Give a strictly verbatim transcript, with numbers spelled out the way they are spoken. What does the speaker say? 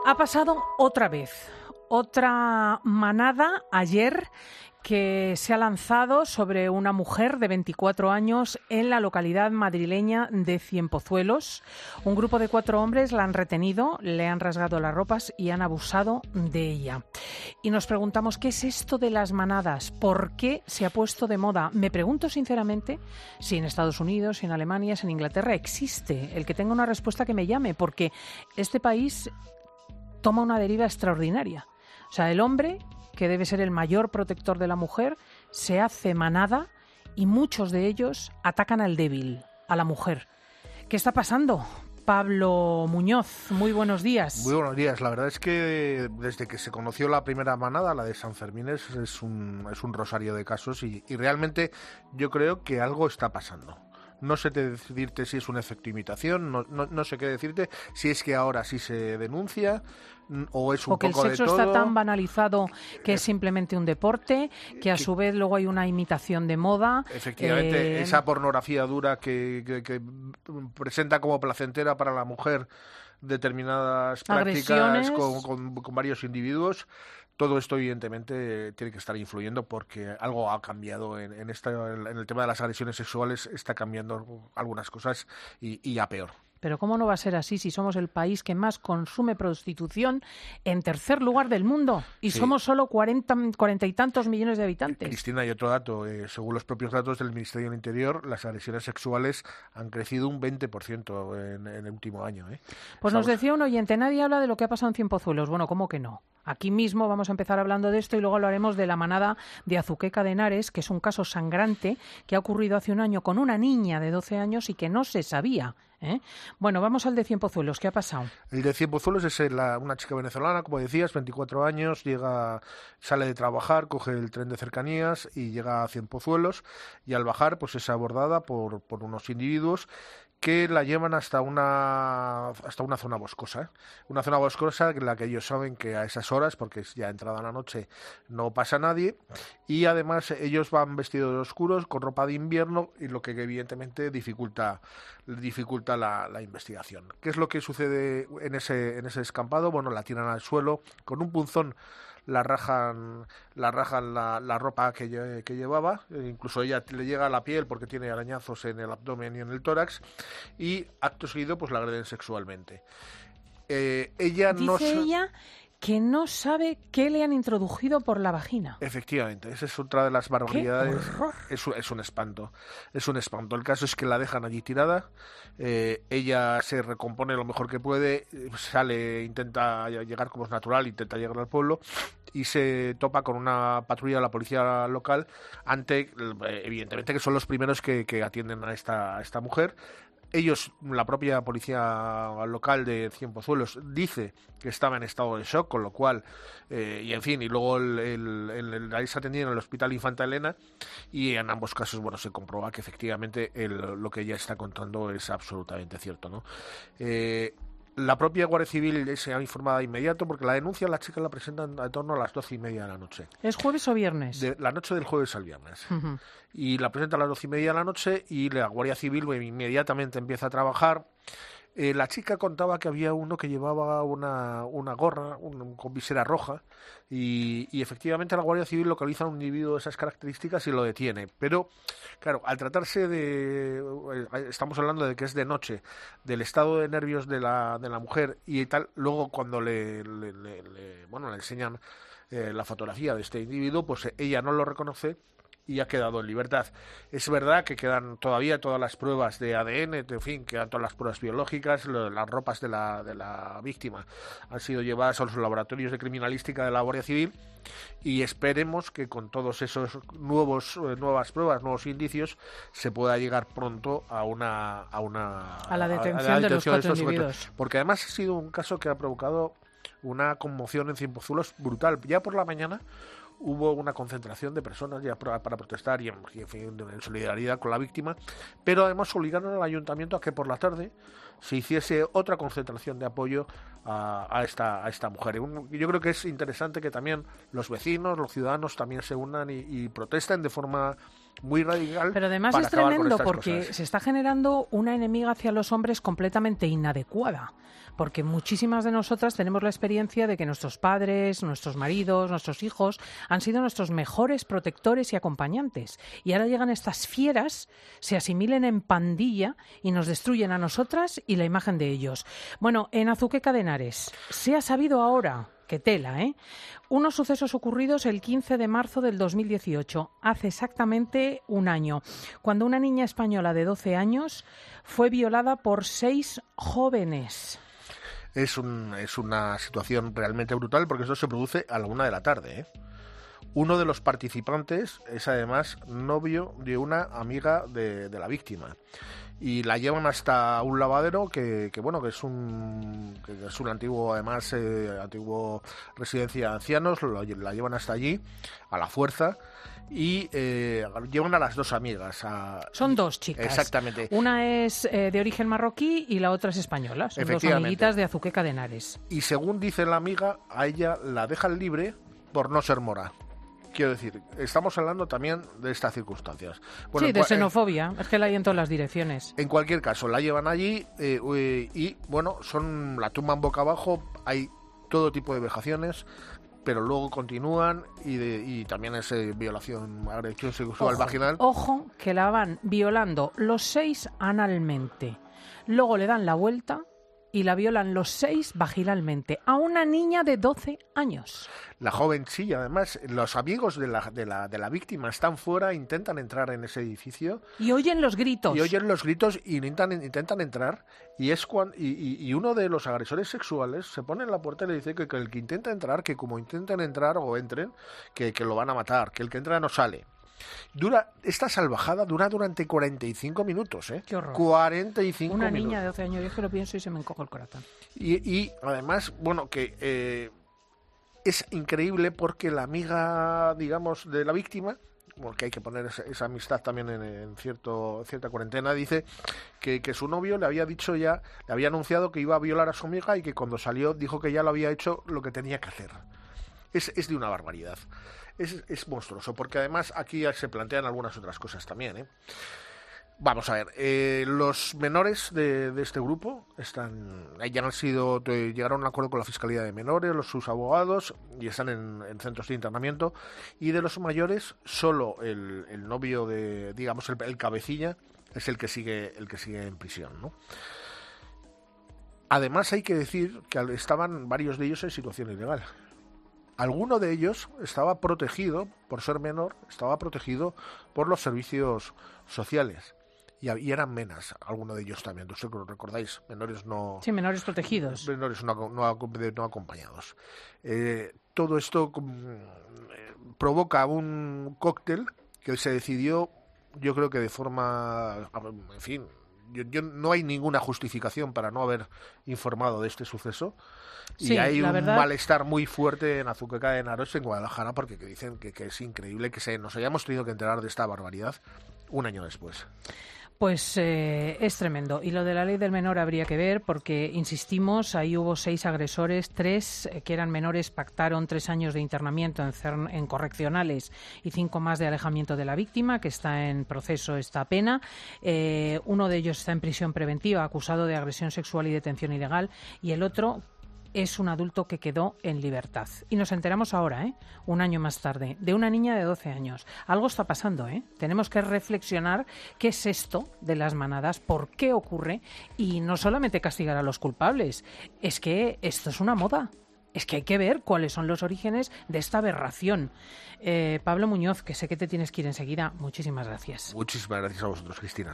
Ha pasado otra vez, otra manada ayer que se ha lanzado sobre una mujer de veinticuatro años en la localidad madrileña de Cienpozuelos. Un grupo de cuatro hombres la han retenido, le han rasgado las ropas y han abusado de ella. Y nos preguntamos, ¿qué es esto de las manadas? ¿Por qué se ha puesto de moda? Me pregunto sinceramente si en Estados Unidos, si en Alemania, si en Inglaterra existe. El que tenga una respuesta que me llame, porque este país toma una deriva extraordinaria. O sea, el hombre, que debe ser el mayor protector de la mujer, se hace manada y muchos de ellos atacan al débil, a la mujer. ¿Qué está pasando? Pablo Muñoz, muy buenos días. Muy buenos días. La verdad es que desde que se conoció la primera manada, la de San Fermín, es, es, un, es un rosario de casos y, y realmente yo creo que algo está pasando. No sé decirte si es un efecto imitación, no, no, no sé qué decirte, si es que ahora sí se denuncia o es un o que poco el sexo de todo. Está tan banalizado que es simplemente un deporte, que a su vez luego hay una imitación de moda. Efectivamente, eh... esa pornografía dura que, que, que presenta como placentera para la mujer determinadas prácticas con, con, con varios individuos. Todo esto, evidentemente, tiene que estar influyendo porque algo ha cambiado en, en, esta, en el tema de las agresiones sexuales. Está cambiando algunas cosas y, y a peor. Pero ¿cómo no va a ser así si somos el país que más consume prostitución en tercer lugar del mundo? Y sí. somos solo cuarenta, cuarenta y tantos millones de habitantes. Cristina, y otro dato. Eh, según los propios datos del Ministerio del Interior, las agresiones sexuales han crecido un veinte por ciento en, en el último año. ¿eh? Pues Estamos... nos decía un oyente, nadie habla de lo que ha pasado en Cienpozuelos. Bueno, ¿cómo que no? Aquí mismo vamos a empezar hablando de esto y luego hablaremos de la manada de Azuqueca de Henares, que es un caso sangrante que ha ocurrido hace un año con una niña de doce años y que no se sabía. ¿Eh? Bueno, vamos al de Cienpozuelos. ¿Qué ha pasado? El de Cienpozuelos es la, una chica venezolana, como decías, veinticuatro años, llega, sale de trabajar, coge el tren de cercanías y llega a Cienpozuelos y al bajar pues es abordada por, por unos individuos que la llevan hasta una hasta una zona boscosa, ¿eh? Una zona boscosa en la que ellos saben que a esas horas, porque es ya entrada la noche, no pasa nadie, y además ellos van vestidos de oscuros, con ropa de invierno, y lo que evidentemente dificulta dificulta la, la investigación. ¿Qué es lo que sucede en ese en ese descampado? Bueno, la tiran al suelo con un punzón. La rajan, la rajan la, la ropa que, que llevaba, incluso ella le llega a la piel porque tiene arañazos en el abdomen y en el tórax, y acto seguido pues la agreden sexualmente. Eh, ella Dice no ella que no sabe qué le han introducido por la vagina. Efectivamente, esa es otra de las barbaridades. Es, es un espanto, es un espanto. El caso es que la dejan allí tirada, eh, ella se recompone lo mejor que puede, sale, intenta llegar como es natural, intenta llegar al pueblo y se topa con una patrulla de la policía local, ante, evidentemente que son los primeros que, que atienden a esta, a esta mujer. Ellos, la propia policía local de Cienpozuelos dice que estaba en estado de shock, con lo cual, eh, y en fin, y luego el, el, el, el, ahí se atendía en el Hospital Infanta Elena, y en ambos casos, bueno, se comprueba que efectivamente el, lo que ella está contando es absolutamente cierto, ¿no? Eh, La propia Guardia Civil se ha informado de inmediato porque la denuncia la chica la presentan a torno a las doce y media de la noche. ¿Es jueves o viernes? De la noche del jueves al viernes. Uh-huh. Y la presenta a las doce y media de la noche y la Guardia Civil inmediatamente empieza a trabajar. Eh, la chica contaba que había uno que llevaba una, una gorra un, con visera roja y, y efectivamente la Guardia Civil localiza a un individuo de esas características y lo detiene. Pero, claro, al tratarse de... Estamos hablando de que es de noche, del estado de nervios de la, de la mujer y tal, luego cuando le, le, le, le, bueno, le enseñan eh, la fotografía de este individuo, pues ella no lo reconoce y ha quedado en libertad. Es verdad que quedan todavía todas las pruebas de A D N, en fin, quedan todas las pruebas biológicas, lo, las ropas de la, de la víctima han sido llevadas a los laboratorios de criminalística de la Guardia Civil y esperemos que con todos esos nuevos eh, nuevas pruebas, nuevos indicios, se pueda llegar pronto a una a una a la detención, a, a la detención de los cuatro de estos individuos. Sujetos. Porque además ha sido un caso que ha provocado una conmoción en Cienpozuelos brutal. Ya por la mañana hubo una concentración de personas ya para, para protestar y en, en, fin, en solidaridad con la víctima, pero además obligaron al ayuntamiento a que por la tarde se hiciese otra concentración de apoyo a, a, esta, a esta mujer. Yo creo que es interesante que también los vecinos, los ciudadanos también se unan y, y protesten de forma muy radical. Pero además para es tremendo porque cosas. Se está generando una enemiga hacia los hombres completamente inadecuada. Porque muchísimas de nosotras tenemos la experiencia de que nuestros padres, nuestros maridos, nuestros hijos han sido nuestros mejores protectores y acompañantes. Y ahora llegan estas fieras, se asimilen en pandilla y nos destruyen a nosotras y la imagen de ellos. Bueno, en Azuqueca de Henares se ha sabido ahora, que tela, ¿eh? Unos sucesos ocurridos el quince de marzo del dos mil dieciocho, hace exactamente un año, cuando una niña española de doce años fue violada por seis jóvenes. Es, un, es una situación realmente brutal porque esto se produce a la una de la tarde, ¿eh? Uno de los participantes es además novio de una amiga de, de la víctima y la llevan hasta un lavadero que, que bueno que es un que es un antiguo además eh, antiguo residencia de ancianos. Lo, la llevan hasta allí a la fuerza y eh, llevan a las dos amigas. A... Son dos chicas. Exactamente. Una es eh, de origen marroquí y la otra es española. Son dos amiguitas de Azuqueca de Henares. Y según dice la amiga, a ella la dejan libre por no ser mora. Quiero decir, estamos hablando también de estas circunstancias. Bueno, sí, de xenofobia, eh, es que la hay en todas las direcciones. En cualquier caso, la llevan allí eh, eh, y, bueno, son la tumban boca abajo, hay todo tipo de vejaciones, pero luego continúan y, de, y también es eh, violación, agresión sexual ojo, vaginal. Ojo, que la van violando los seis analmente, luego le dan la vuelta y la violan los seis vaginalmente a una niña de doce años. La joven sí, además los amigos de la, de la, de la víctima están fuera, intentan entrar en ese edificio. Y oyen los gritos. Y oyen los gritos y intentan, intentan entrar. Y es cuando, y, y, y uno de los agresores sexuales se pone en la puerta y le dice que, que el que intenta entrar, que como intenten entrar o entren, que, que lo van a matar, que el que entra no sale. Dura, esta salvajada dura durante cuarenta y cinco minutos, ¿eh? Qué horror. cuarenta y cinco Una minutos. niña de doce años, yo es que lo pienso y se me encoge el corazón. Y, y además, bueno, que eh, es increíble porque la amiga, digamos, de la víctima, porque hay que poner esa, esa amistad también en, en cierto, cierta cuarentena, dice que, que su novio le había dicho ya, le había anunciado que iba a violar a su amiga y que cuando salió dijo que ya lo había hecho lo que tenía que hacer. Es, es de una barbaridad. Es, es monstruoso, porque además aquí se plantean algunas otras cosas también, ¿eh? Vamos a ver, eh, los menores de, de este grupo están, ya han sido, llegaron a un acuerdo con la Fiscalía de Menores, los, sus abogados, y están en, en centros de internamiento, y de los mayores, solo el, el novio de, digamos, el, el cabecilla, es el que sigue, el que sigue en prisión, ¿no? Además hay que decir que estaban varios de ellos en situación ilegal. Alguno de ellos estaba protegido, por ser menor, estaba protegido por los servicios sociales. Y, y eran menas, alguno de ellos también. ¿Ustedes lo recordáis? Menores no... Sí, menores protegidos. Menores no, no, no acompañados. Eh, todo esto eh, provoca un cóctel que se decidió, yo creo que de forma... En fin... Yo, yo, no hay ninguna justificación para no haber informado de este suceso y sí, hay un verdad... malestar muy fuerte en Azuqueca de Henares, en Guadalajara, porque que dicen que, que es increíble que se, nos hayamos tenido que enterar de esta barbaridad un año después. Pues eh, es tremendo. Y lo de la ley del menor habría que ver porque, insistimos, ahí hubo seis agresores, tres eh, que eran menores pactaron tres años de internamiento en, cer- en correccionales y cinco más de alejamiento de la víctima, que está en proceso esta pena. Eh, uno de ellos está en prisión preventiva, acusado de agresión sexual y detención ilegal, y el otro es un adulto que quedó en libertad. Y nos enteramos ahora, ¿eh? un año más tarde, de una niña de doce años. Algo está pasando, ¿eh? Tenemos que reflexionar qué es esto de las manadas, por qué ocurre, y no solamente castigar a los culpables, es que esto es una moda. Es que hay que ver cuáles son los orígenes de esta aberración. Eh, Pablo Muñoz, que sé que te tienes que ir enseguida, muchísimas gracias. Muchísimas gracias a vosotros, Cristina.